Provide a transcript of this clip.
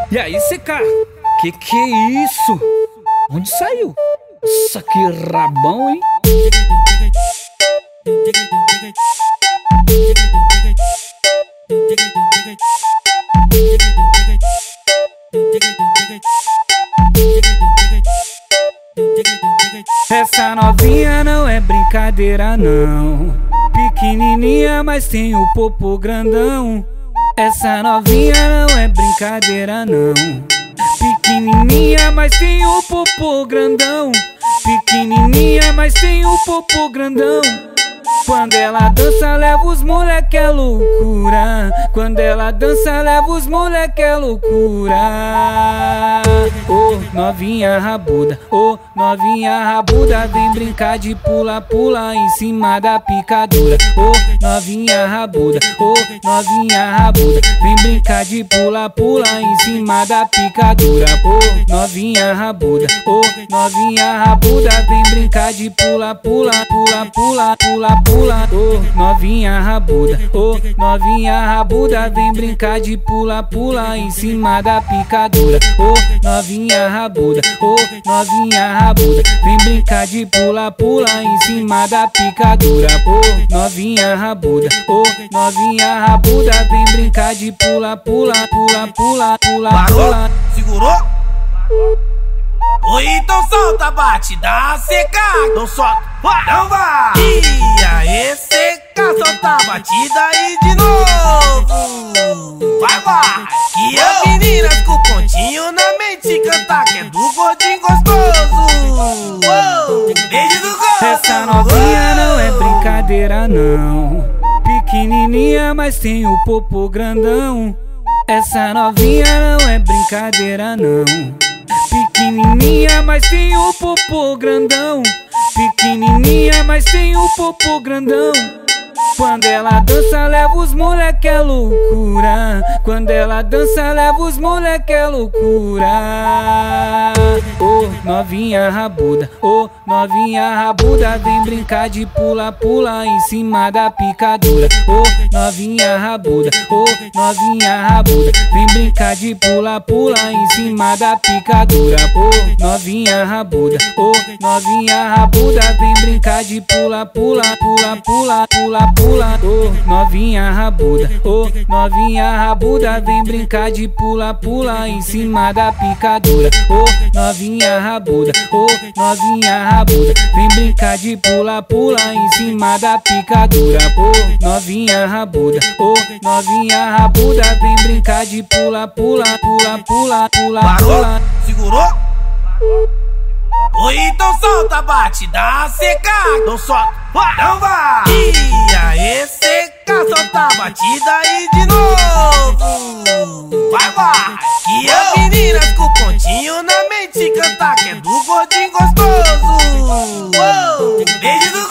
E aí, CK? Que é isso? Onde saiu? Nossa, que rabão, hein? Essa novinha não é brincadeira não. Pequenininha, mas tem o popô grandão. Essa novinha não é brincadeira não. Pequenininha, mas tem o popô grandão. Pequenininha, mas tem o popô grandão. Quando ela dança, leva os moleque é loucura. Quando ela dança, leva os moleque é loucura. Ô novinha rabuda, ô novinha rabuda, vem brincar de pula-pula em cima da picadura. Ô novinha rabuda, ô novinha rabuda, vem brincar de pula-pula em cima da picadura. Ô novinha rabuda, ô novinha rabuda, vem brincar de pula-pula, pula-pula, pula-pula. Ô novinha rabuda, ô novinha rabuda, vem brincar de pula-pula em cima da picadura. Ô novinha rabuda, ô novinha rabuda, vem brincar de pula-pula em cima da picadura. Ô novinha rabuda, ô novinha rabuda, vem brincar de pula-pula, pula-pula, pula-pula. Segurou? Oi, então solta, bate, dá seca, não solta, não vai. E aí, seca, solta a batida aí de novo. Vai, que as meninas com pontinho na mente canta que é do gordinho gostoso. Beijo do gosto. Essa novinha não é brincadeira não. Pequenininha, mas tem o popô grandão. Essa novinha não é brincadeira não. Pequenininha, mas tem o popô grandão. Pequenininha, mas tem o popô grandão. Quando ela dança, leva os moleque é loucura. Quando ela dança, leva os moleque é loucura. Ô novinha rabuda, ô novinha rabuda, vem brincar de pula-pula em cima da picadura. Ô novinha rabuda, ô novinha rabuda, vem brincar de pula-pula em cima da picadura. Ô novinha rabuda, ô novinha rabuda, vem brincar de pula-pula, pula-pula, pula-pula. Ô novinha rabuda, ô novinha rabuda, vem brincar de pula-pula em cima da picadura. Ô novinha rabuda, ô novinha rabuda, vem brincar de pula-pula em cima da picadura. Ô novinha rabuda, ô novinha rabuda, vem brincar de pula-pula, pula-pula, pula-pula. Segurou? Oi, então solta, bate, dá seca, não solta, não vai. E aí, seca, solta a batida aí de novo. Vai, que as meninas com pontinho na mente canta que é do gordinho gostoso. Beijo do